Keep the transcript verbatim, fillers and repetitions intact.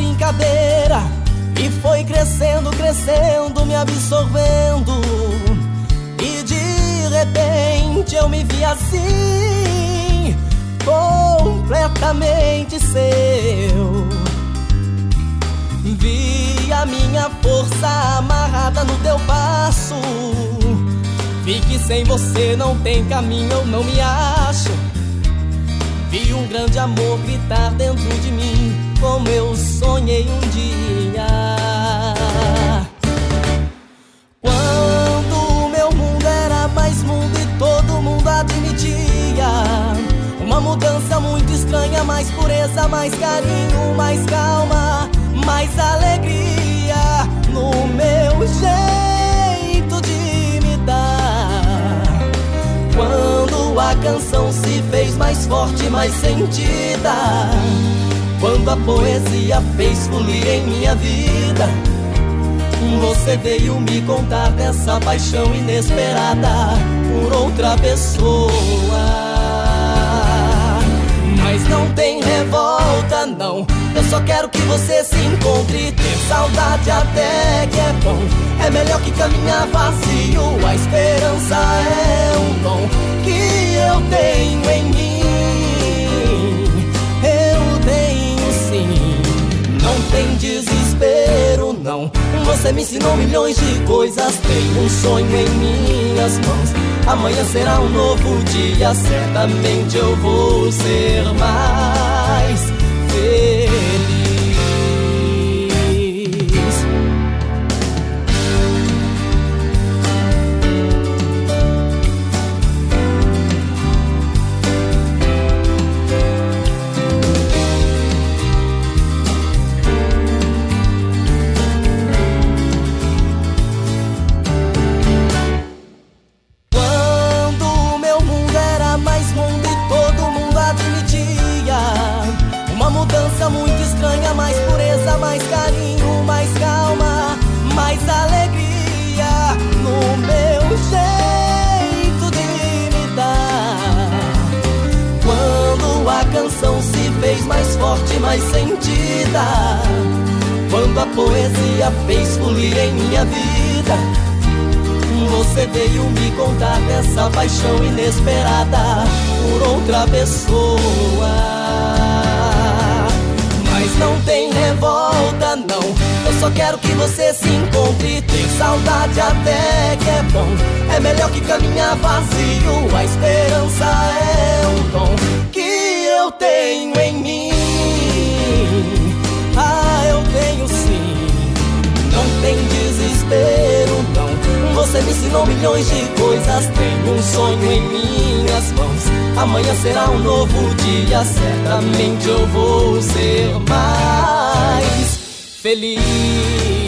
brincadeira e foi crescendo, crescendo, me absorvendo. E de repente eu me vi assim, completamente seu. Vi a minha força amarrada no teu passo. Vi que sem você não tem caminho, eu não me acho. Vi um grande amor gritar dentro de mim, como eu sonhei um dia. Quando o meu mundo era mais mundo e todo mundo admitia uma mudança muito estranha, mais pureza, mais carinho, mais calma, mais alegria no meu jeito de me dar. Quando a canção se fez mais forte, mais sentida, quando a poesia fez fluir em minha vida, você veio me contar dessa paixão inesperada por outra pessoa. Mas não tem revolta, não, eu só quero que você se encontre. Ter saudade até que é bom, é melhor que caminhar vazio. A esperança é um dom que eu tenho em mim. Eu tenho sim, não tem desespero, não. Você me ensinou milhões de coisas, tenho um sonho em minhas mãos. Amanhã será um novo dia, certamente eu vou ser mais feliz. Muito estranha, mais pureza, mais carinho, mais calma, mais alegria no meu jeito de me dar. Quando a canção se fez mais forte, mais sentida, quando a poesia fez fluir em minha vida, você veio me contar dessa paixão inesperada por outra pessoa. Mas não tem revolta, não, eu só quero que você se encontre. Ter saudade até que é bom, é melhor que caminhar vazio. A esperança é um dom que eu tenho em mim. Ah, eu tenho sim, não tem desespero, não. Você me ensinou milhões de coisas, tenho um sonho em minhas mãos. Amanhã será um novo dia, certamente eu vou ser mais feliz.